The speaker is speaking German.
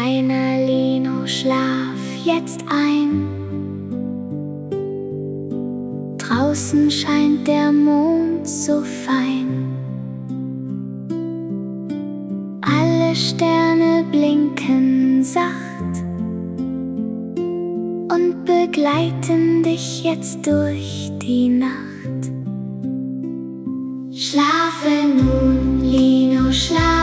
Kleiner Lino, schlaf jetzt ein. Draußen scheint der Mond so fein. Alle Sterne blinken sacht und begleiten dich jetzt durch die Nacht. Schlafe nun, Lino, schlafe.